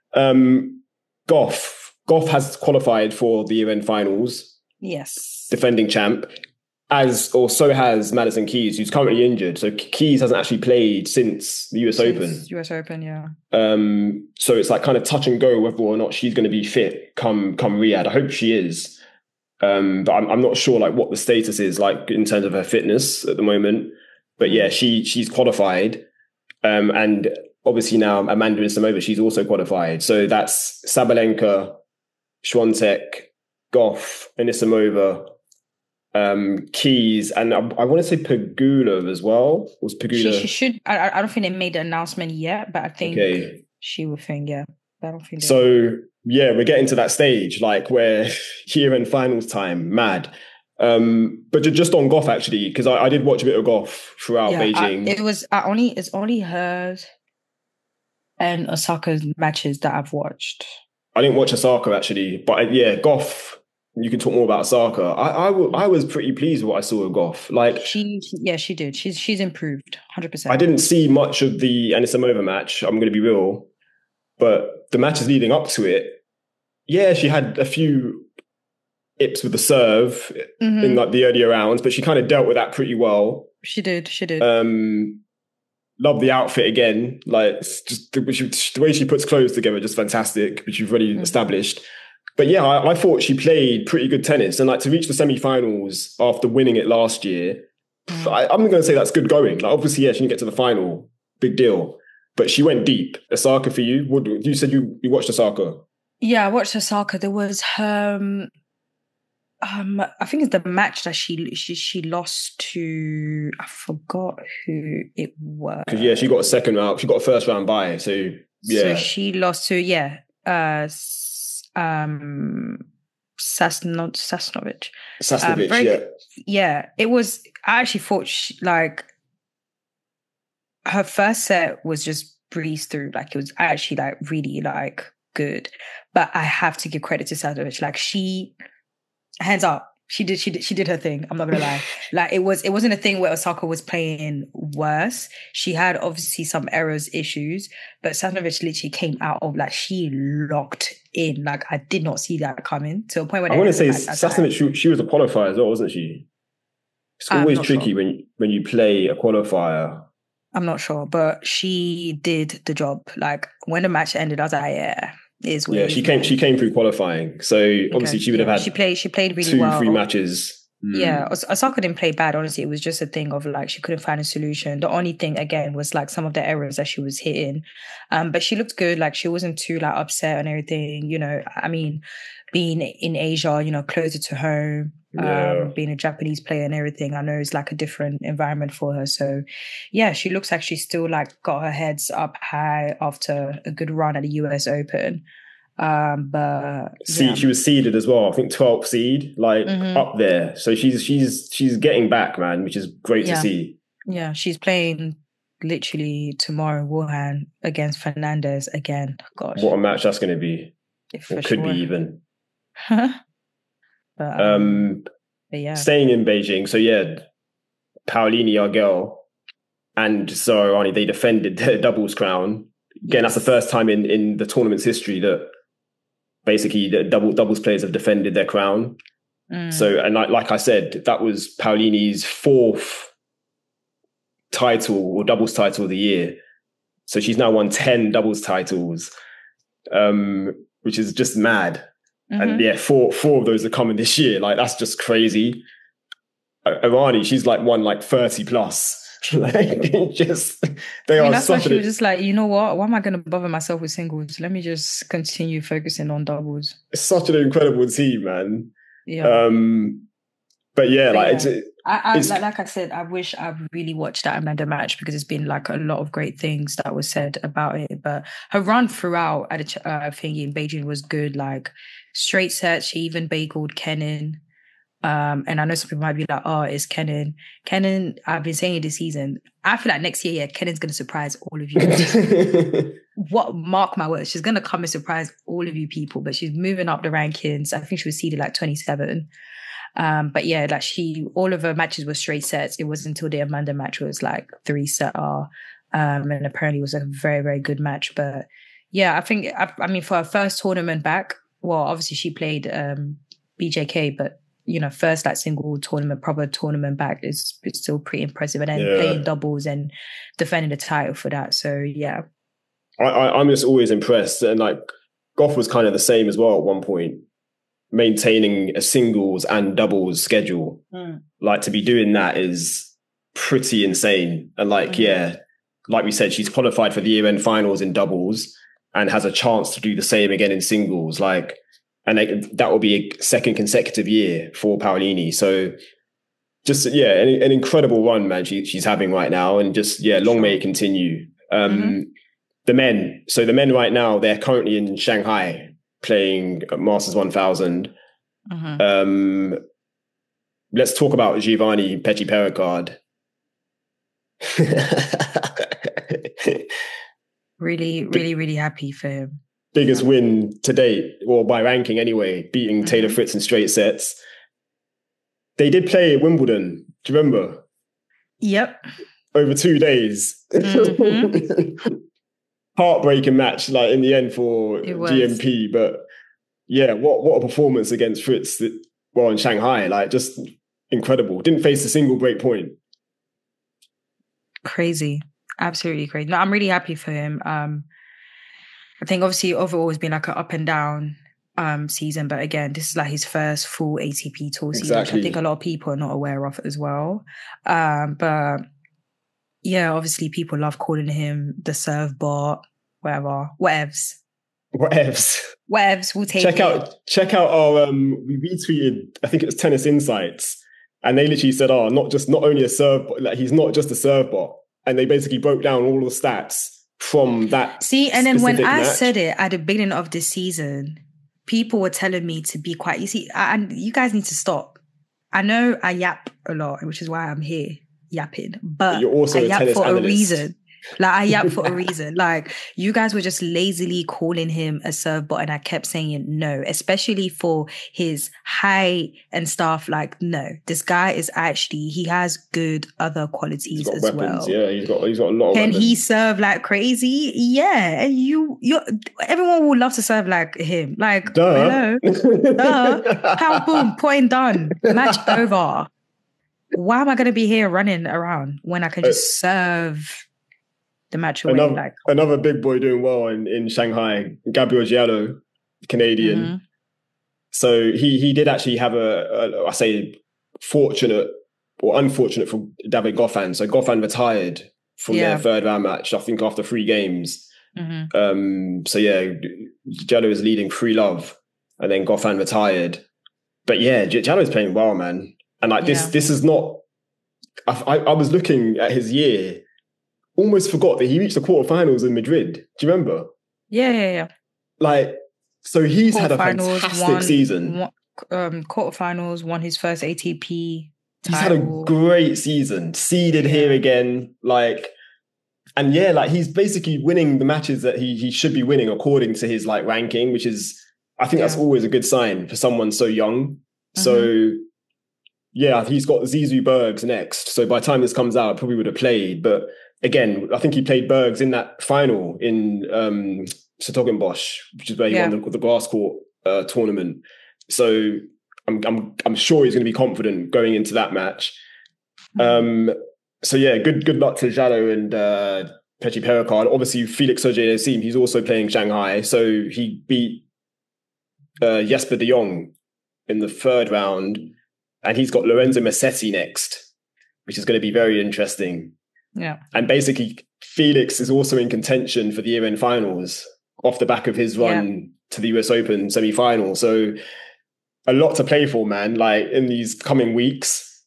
Goff has qualified for the year-end finals. Yes, defending champ. So has Madison Keys, who's currently injured. So Keys hasn't actually played since the US Open. US Open, yeah. So it's like kind of touch and go whether or not she's going to be fit come Riyadh. I hope she is. But I'm not sure like what the status is like in terms of her fitness at the moment. But yeah, she's qualified. And obviously now Amanda Anisimova, she's also qualified. So that's Sabalenka, Swiatek, Goff, Anisimova, Keys, and I want to say Pegula as well. Was Pegula? She should. I don't think they made the announcement yet, but I think she will think. Yeah, I don't think. So yeah, we're getting to that stage like where year-end finals time, mad. But just on Goff actually, because I did watch a bit of Goff throughout Beijing. It's only hers and Osaka's matches that I've watched. I didn't watch Osaka actually, but yeah, Goff. You can talk more about Osaka. I was pretty pleased with what I saw of Goff. Like she did. She's improved 100%. I didn't see much of the Anisimova match. I'm going to be real, but the matches leading up to it, yeah, she had a few ips with the serve in like the earlier rounds, but she kind of dealt with that pretty well. She did. Love the outfit again. Like it's just the way she puts clothes together, just fantastic, which you've already established. But yeah, I thought she played pretty good tennis, and like to reach the semi-finals after winning it last year, I'm going to say that's good going. Like obviously, yeah, she didn't get to the final, big deal, but she went deep. Osaka for you? What you said you watched Osaka? Yeah, I watched Osaka. There was her. I think it's the match that she lost to. I forgot who it was. Because yeah, she got a second round. She got a first round bye. So yeah, so she lost to Sasnovich. Yeah, it was. I actually thought her first set was just breezed through. Like it was actually like really like good. But I have to give credit to Sasnovich. Like she, hands up, she did her thing. I'm not gonna lie. Like it wasn't a thing where Osaka was playing worse. She had obviously some errors, issues, but Sasnovich literally came out of like she locked in. Like I did not see that coming to a point where I want to say Sasnovich. She was a qualifier as well, wasn't she? It's always tricky when you play a qualifier. I'm not sure, but she did the job. Like when the match ended, I was like, yeah. Yeah, she came through qualifying, so obviously she would have had. She played really well. 2-3 matches. Yeah, Osaka didn't play bad. Honestly, it was just a thing of like she couldn't find a solution. The only thing again was like some of the errors that she was hitting, but she looked good. Like she wasn't too like upset and everything. You know, I mean, being in Asia, you know, closer to home. Being a Japanese player and everything, I know it's like a different environment for her. So yeah, she looks like she's still like got her heads up high after a good run at the US Open. But she was seeded as well. I think 12th seed, like up there. So she's getting back, man, which is great to see. Yeah, she's playing literally tomorrow in Wuhan against Fernandez again. Gosh, what a match that's going to be. It could be even. But yeah, staying in Beijing. So yeah, Paolini, our girl, and Zara, they defended their doubles crown. Again, that's the first time in the tournament's history that basically the doubles players have defended their crown. So, and like I said, that was Paolini's fourth title or doubles title of the year. So she's now won 10 doubles titles, which is just mad. And yeah, four of those are coming this year. Like, that's just crazy. Irani, she's like won like 30 plus. Like, just they are. That's why she was just like, you know what? Why am I going to bother myself with singles? Let me just continue focusing on doubles. It's such an incredible team, man. Yeah. But yeah, like like I said, I wish I really watched that Amanda match, because it's been like a lot of great things that was said about it. But her run throughout at the thingy in Beijing was good. Like, straight sets, she even bageled Kenin. And I know some people might be like, oh, it's Kenin. Kenin, I've been saying it this season. I feel like next year, Kenin's going to surprise all of you. Mark my words, she's going to come and surprise all of you people. But she's moving up the rankings. I think she was seeded like 27. But yeah, like all of her matches were straight sets. It wasn't until the Amanda match was like 3-setter. And apparently it was a very, very good match. But yeah, I mean, for her first tournament back, well, obviously she played BJK, but first like single tournament, proper tournament back is still pretty impressive. And then playing doubles and defending the title for that. So yeah. I'm just always impressed. And like, Gauff was kind of the same as well at one point, maintaining a singles and doubles schedule. Like, to be doing that is pretty insane. And like, like we said, she's qualified for the year-end finals in doubles and has a chance to do the same again in singles. Like, and that will be a second consecutive year for Paolini. So just, an incredible run, man, she's having right now. And just, long may it continue. The men right now, they're currently in Shanghai playing Masters 1000. Let's talk about Giovanni Pecci Pericard. Really, really, really happy for him. Biggest win to date, or by ranking anyway, beating Taylor Fritz in straight sets. They did play Wimbledon. Do you remember? Yep. Over 2 days. Heartbreaking match, like, in the end for GMP. But yeah, what a performance against Fritz in Shanghai. Like, just incredible. Didn't face a single break point. Crazy. Absolutely crazy. No, I'm really happy for him. I think obviously overall it's been like an up and down season, but again, this is like his first full ATP tour season, which I think a lot of people are not aware of as well. But yeah, obviously people love calling him the serve bot, whatever, whatevs. We'll take it. Check out our we retweeted, I think it was Tennis Insights, and they literally said, not only a serve bot, like, he's not just a serve bot, and they basically broke down all the stats from that. See, and then when I said it at the beginning of this season, people were telling me to be quiet. You see, and you guys need to stop. I know I yap a lot, which is why I'm here yapping, but you're also I yap for analyst. A reason. Like, I yap for a reason. Like, you guys were just lazily calling him a serve bot, and I kept saying no, especially for his height and stuff. Like, no, this guy is actually, he has good other qualities as weapons. well. Yeah, he's got a lot of Can weapons. he serve like crazy? Yeah. And you everyone will love to serve like him. Like, hello. Pow, boom, point done. Match over. Why am I going to be here running around when I can just serve the match away? Another big boy doing well in Shanghai, Gabriel Giallo, Canadian. So he did actually have I say fortunate or unfortunate for David Goffin. So Goffin retired from their third round match, I think after 3 games. So yeah, Giallo is leading 3-love, and then Goffin retired. But yeah, Giallo is playing well, man. And like this is not. I was looking at his year, almost forgot that he reached the quarterfinals in Madrid. Do you remember? Yeah. Like, so he's had a fantastic season. Quarterfinals, won his first ATP title. He's had a great season. Seeded here again, like, and yeah, like, he's basically winning the matches that he should be winning according to his like ranking, which is, I think that's always a good sign for someone so young. So yeah, he's got Zizou Bergs next. So by the time this comes out, I probably would have played. But again, I think he played Bergs in that final in Sertogenbosch, which is where he won the grass court tournament. So I'm sure he's going to be confident going into that match. So yeah, good luck to Zhalo and Petri Pericard. Obviously, Felix Auger-Aliassime, he's also playing Shanghai. So he beat Jesper de Jong in the third round. And he's got Lorenzo Musetti next, which is going to be very interesting. Yeah. And basically, Felix is also in contention for the year-end finals off the back of his run to the US Open semi-final. So a lot to play for, man, like in these coming weeks.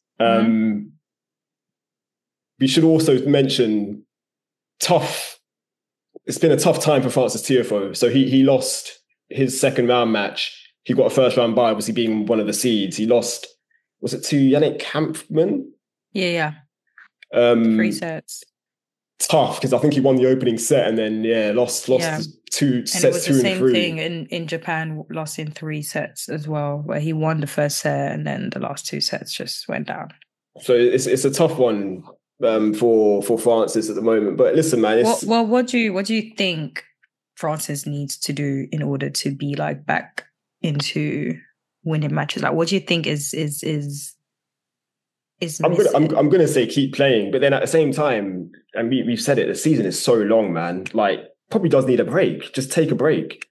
We should also mention it's been a tough time for Frances Tiafoe. So he lost his second round match. He got a first round bye, obviously being one of the seeds. He lost, was it to Yannick Kampfmann? Yeah. 3 sets. Tough, because I think he won the opening set and then lost 2 sets, 2 and 3. And it was the same thing in Japan, lost in 3 sets as well, where he won the first set and then the last 2 sets just went down. So it's a tough one for Frances at the moment. But listen, man, what do you think Frances needs to do in order to be like back into winning matches? Like, what do you think is I'm gonna say keep playing, but then at the same time, and we've said it, the season is so long, man. Like, probably does need a break. Just take a break,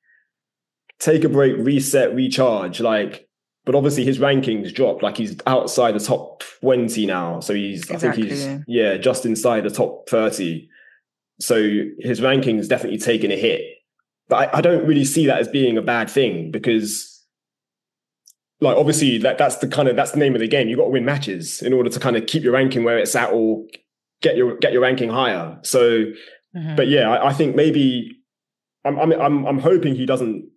reset, recharge. Like, but obviously his rankings dropped. Like, he's outside the top 20 now, so I think he's just inside the top 30. So his rankings definitely taken a hit. But I don't really see that as being a bad thing, because like, obviously that's the name of the game. You've got to win matches in order to kind of keep your ranking where it's at or get your ranking higher. So, but yeah, I think maybe I'm hoping he doesn't.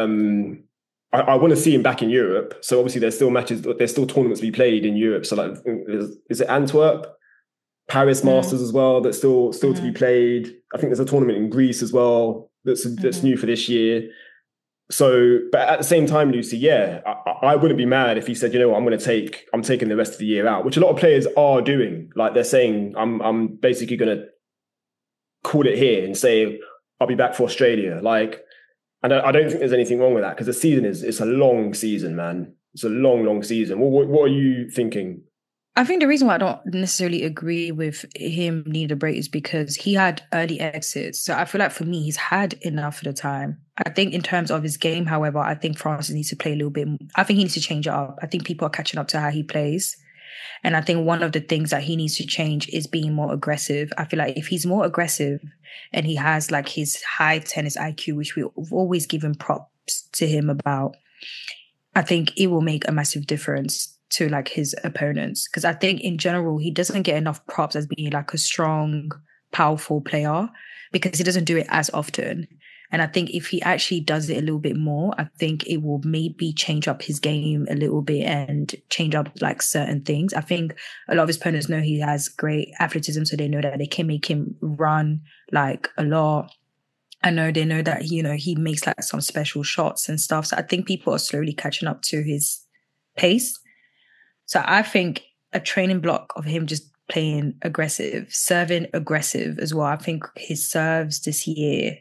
I want to see him back in Europe. So obviously there's still tournaments to be played in Europe. So like, is it Antwerp, Paris Masters as well? That's still to be played. I think there's a tournament in Greece as well. That's new for this year. So, but at the same time, Lucy, I wouldn't be mad if he said, you know what, I'm taking the rest of the year out, which a lot of players are doing. Like, they're saying, I'm basically going to call it here and say, I'll be back for Australia. Like, and I don't think there's anything wrong with that, because the season it's a long season, man. It's a long, long season. What are you thinking? I think the reason why I don't necessarily agree with him needing a break is because he had early exits. So I feel like for me, he's had enough of the time. I think in terms of his game, however, I think Frances needs to play a little bit. I think he needs to change it up. I think people are catching up to how he plays. And I think one of the things that he needs to change is being more aggressive. I feel like if he's more aggressive and he has like his high tennis IQ, which we've always given props to him about, I think it will make a massive difference to like his opponents. Because I think in general, he doesn't get enough props as being like a strong, powerful player, because he doesn't do it as often. And I think if he actually does it a little bit more, I think it will maybe change up his game a little bit and change up like certain things. I think a lot of his opponents know he has great athleticism, so they know that they can make him run like a lot. I know they know that, you know, he makes like some special shots and stuff. So I think people are slowly catching up to his pace. So I think a training block of him just playing aggressive, serving aggressive as well. I think his serves this year,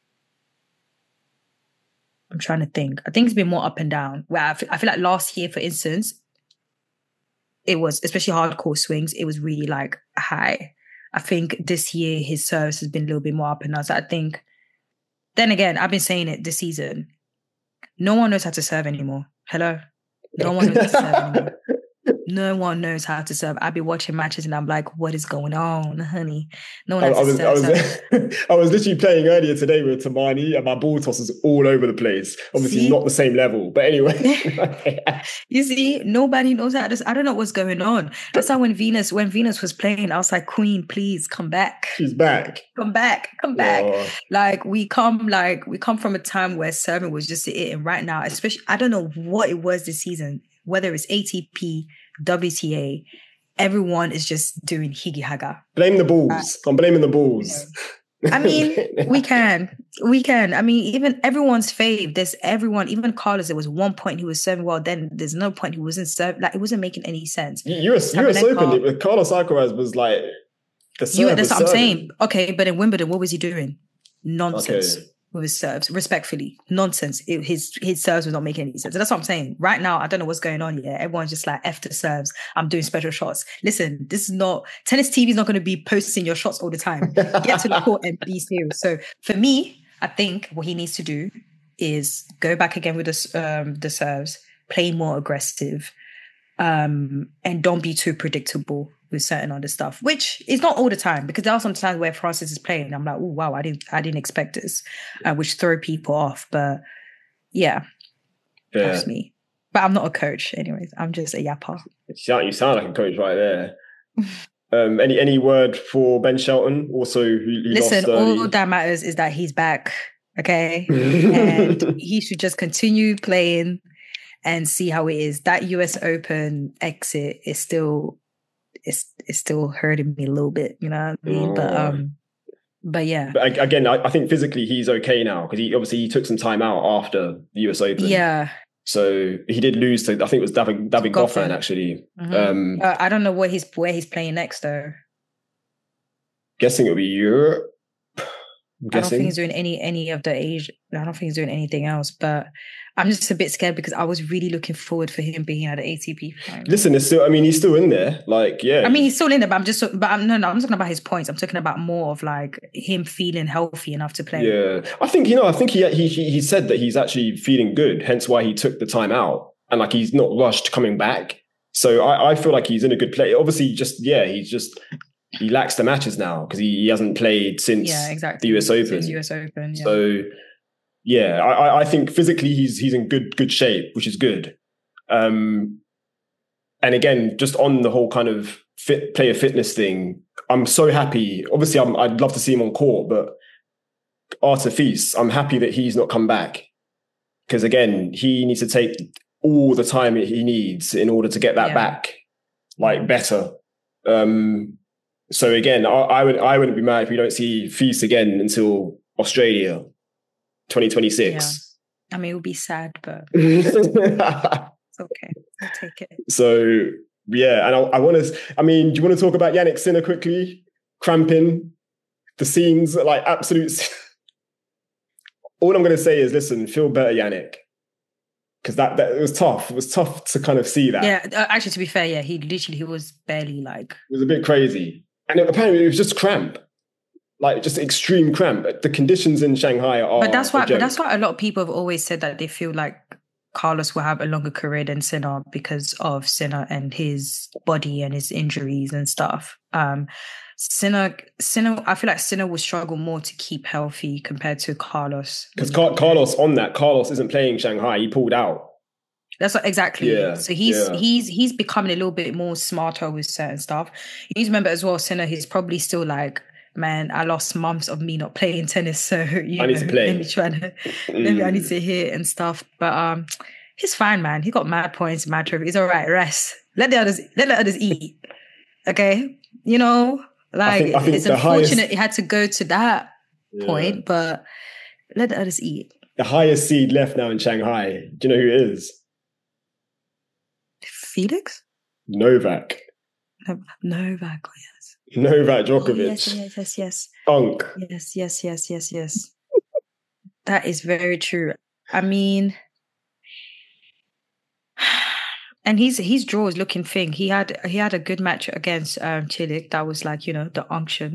I'm trying to think. I think it's been more up and down. Where I feel like last year, for instance, it was, especially hardcore swings, it was really like high. I think this year his service has been a little bit more up and down. So I think, then again, I've been saying it this season, no one knows how to serve anymore. Hello? No one knows how to serve anymore. No one knows how to serve. I'll be watching matches and I'm like, what is going on, honey? No one knows how to serve. I was literally playing earlier today with Tamani and my ball toss is all over the place. Obviously not the same level, but anyway. You see, nobody knows how to. I don't know what's going on. That's how when Venus was playing, I was like, Queen, please come back. She's back. Come back. Oh. Like we come from a time where serving was just it. And right now, especially, I don't know what it was this season, whether it's ATP, WTA, everyone is just doing higi haga. Blame the balls. I'm blaming the balls. I mean, we can. I mean, even everyone's fave. There's everyone, even Carlos, there was one point he was serving well, then there's no point he wasn't serving. Like, it wasn't making any sense. US Open, with Carlos Alcaraz was like, that's what I'm saying. Okay, but in Wimbledon, what was he doing? Nonsense. Okay. with his serves, respectfully. Nonsense. His serves were not making any sense. And that's what I'm saying. Right now, I don't know what's going on here. Everyone's just like, F the serves. I'm doing special shots. Listen, this is not, tennis TV is not going to be posting your shots all the time. Get to the court and be serious. So for me, I think what he needs to do is go back again with the serves, play more aggressive, and don't be too predictable with certain other stuff, which is not all the time, because there are some times where Francis is playing and I'm like, oh wow, I didn't expect this, which throw people off. But yeah, that's me. But I'm not a coach, anyways. I'm just a yapper. You sound like a coach right there. Any word for Ben Shelton? Also, who listen, lost all that matters is that he's back. Okay, and he should just continue playing and see how it is. That US Open exit is still. It's still hurting me a little bit, you know what I mean? But yeah. But again, I think physically he's okay now, because he took some time out after the US Open. Yeah. So he did lose to, I think it was David Goffin actually. Mm-hmm. I don't know where he's playing next though. Guessing it'll be Europe. I don't think he's doing any of the Asia. I don't think he's doing anything else. But I'm just a bit scared because I was really looking forward for him being at the ATP final. Listen, he's still in there. Like, yeah. I mean, he's still in there, but I'm not talking about his points. I'm talking about more of like him feeling healthy enough to play. Yeah, I think he said that he's actually feeling good, hence why he took the time out, and like he's not rushed coming back. So I feel like he's in a good place. Obviously, he lacks the matches now because he hasn't played since the US Open. Since US Open, yeah. So yeah, I think physically he's in good shape, which is good. And again, just on the whole kind of player fitness thing, I'm so happy. Obviously, I'd love to see him on court, but Arthur Fils, I'm happy that he's not come back, because again, he needs to take all the time he needs in order to get that back, like better. So again, I wouldn't be mad if we don't see Fils again until Australia 2026. Yeah. I mean, it would be sad, but it's okay. I'll take it. So yeah, and I want to. I mean, do you want to talk about Jannik Sinner quickly? Cramping the scenes, like absolute. All I'm going to say is, listen, feel better, Jannik, because that it was tough. It was tough to kind of see that. Yeah, actually, to be fair, yeah, he was barely like. It was a bit crazy. And apparently it was just cramp, like just extreme cramp. The conditions in Shanghai are. But that's why a lot of people have always said that they feel like Carlos will have a longer career than Sinner because of Sinner and his body and his injuries and stuff. Sinner, I feel like Sinner will struggle more to keep healthy compared to Carlos. Because Carlos isn't playing Shanghai. He pulled out. That's exactly. Yeah, so he's becoming a little bit more smarter with certain stuff. You need to remember as well, Sinner, he's probably still like, man, I lost months of me not playing tennis, so I need to play. Maybe I need to hit and stuff. But he's fine, man. He got mad points, mad trophy. He's all right. Rest. Let the others eat. Okay, you know, like I think it's unfortunate it had to go to that point, but let the others eat. The highest seed left now in Shanghai. Do you know who it is? Felix? Novak. Novak, oh yes. Novak Djokovic. Oh, yes. Unk. Yes. That is very true. I mean, and his draw is looking thing. He had a good match against Cilic. That was like, you know, the unction.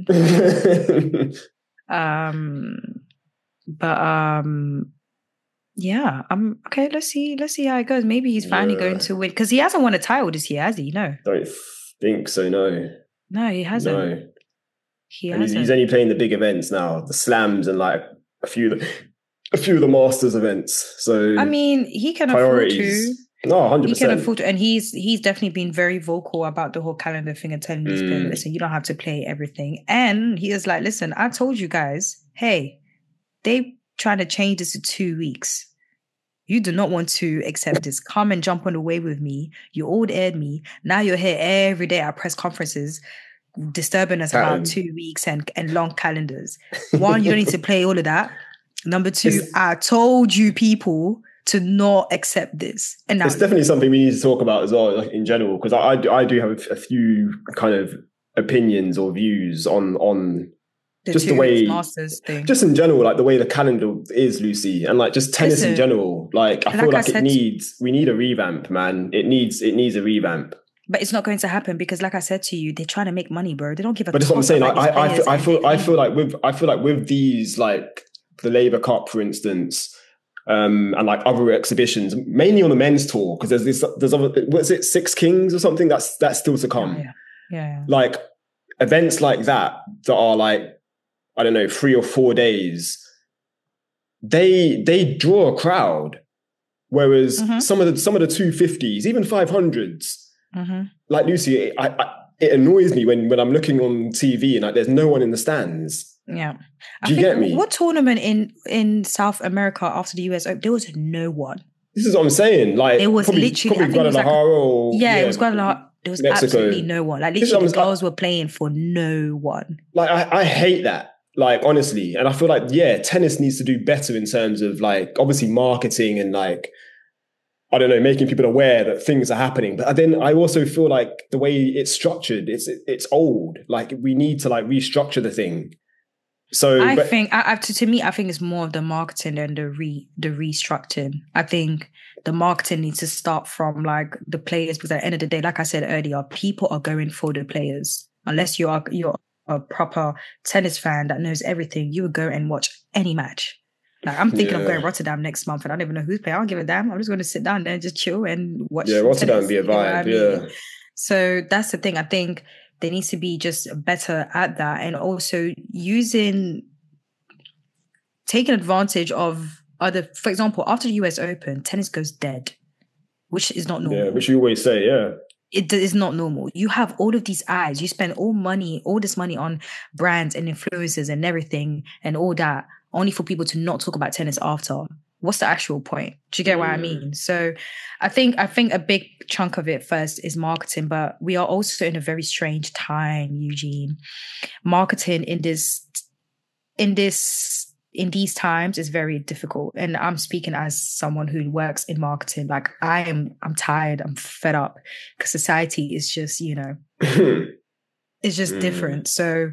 Yeah, okay. Let's see how it goes. Maybe he's finally going to win, because he hasn't won a title this year, has he? No, don't think so. No, he hasn't. No, he hasn't. He's only playing the big events now, the slams and like a few of the Masters events. So I mean, he can afford to. No, 100%. He can afford to, and he's definitely been very vocal about the whole calendar thing and telling these players, listen, you don't have to play everything. And he is like, listen, I told you guys, hey, they trying to change this to 2 weeks. You do not want to accept this. Come and jump on the wave with me. You old aired me. Now you're here every day at press conferences, disturbing us about 2 weeks and long calendars. One, you don't need to play all of that. Number two, I told you people to not accept this. And now, it's definitely something we need to talk about as well, like in general, because I do have a few kind of opinions or views on just the way Masters thing. Just in general, like the way the calendar is, Lucy, and like just tennis in general. Like I feel like we need a revamp, man. It needs a revamp. But it's not going to happen because, like I said to you, they're trying to make money, bro. They don't give a. But that's what I'm saying. I feel like with these, like the Labour Cup, for instance, and like other exhibitions, mainly on the men's tour, because there's other, what's it, Six Kings or something that's still to come. Yeah. Like events like that are like, I don't know, 3 or 4 days. They draw a crowd, whereas some of the 250s, even 500s. Like Lucy, it annoys me when I'm looking on TV and like there's no one in the stands. Yeah. Do you get me? What tournament in South America after the US Open, there was no one. This is what I'm saying. Like it was probably Guadalajara it was Guadalajara. There was Mexico. Absolutely no one. Like literally the girls were playing for no one. Like I hate that. Like honestly. And I feel like, tennis needs to do better in terms of like obviously marketing and like, I don't know, making people aware that things are happening. But then I also feel like the way it's structured, it's old. Like we need to like restructure the thing. So I think to me, I think it's more of the marketing than the restructuring. I think the marketing needs to start from like the players, because at the end of the day, like I said earlier, people are going for the players. Unless you're a proper tennis fan that knows everything, you would go and watch any match. Like I'm thinking of going to Rotterdam next month and I don't even know who's playing. I don't give a damn. I'm just going to sit down there and just chill and watch. Yeah, Rotterdam would be a vibe. Yeah. So that's the thing. I think there needs to be just better at that, and also taking advantage of other. For example, after the US Open, tennis goes dead, which is not normal. Yeah, which you always say. Yeah. It is not normal. You have all of these eyes. You spend all this money on brands and influencers and everything and all that, only for people to not talk about tennis after. What's the actual point? Do you get what I mean? So I think a big chunk of it first is marketing, but we are also in a very strange time, Eugene. Marketing in these times is very difficult. And I'm speaking as someone who works in marketing. Like I'm tired, I'm fed up because society is just, it's just different. So,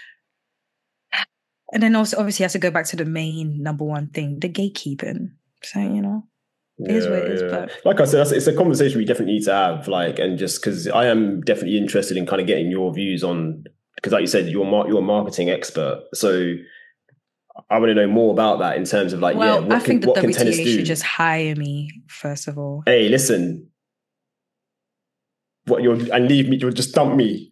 and then also obviously has to go back to the main number one thing, the gatekeeping. So, it is what it is. But like I said, it's a conversation we definitely need to have, like, and just because I am definitely interested in kind of getting your views on, because like you said, you're a marketing expert. So I want to know more about that in terms of like, I think the WTA should just hire me, first of all. Hey, listen, and leave me, you'll just dump me.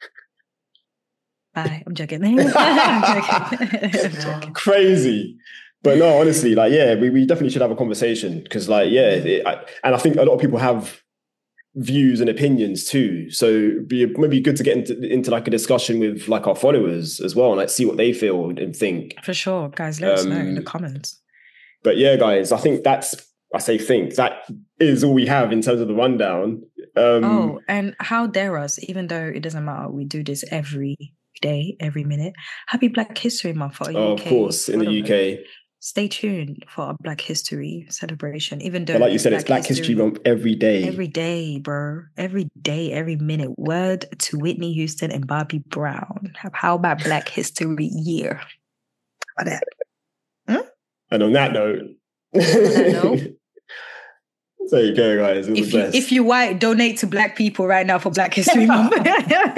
Bye. I'm joking. I'm joking. Crazy. But no, honestly, like, we definitely should have a conversation because like, and I think a lot of people have views and opinions too. So it'd maybe good to get into like a discussion with like our followers as well and like see what they feel and think. For sure. Guys, let us know in the comments. But yeah, guys, I think that is all we have in terms of the rundown. And how dare us, even though it doesn't matter, we do this every day, every minute. Happy Black History Month for UK. Of course, in the UK. Stay tuned for our Black History celebration. Even though, but like you said, it's Black History Month every day. Every day, bro. Every day, every minute. Word to Whitney Houston and Bobby Brown. How about Black History Year? How about that? And on that note, there you go, guys. If you white, donate to Black people right now for Black History Month.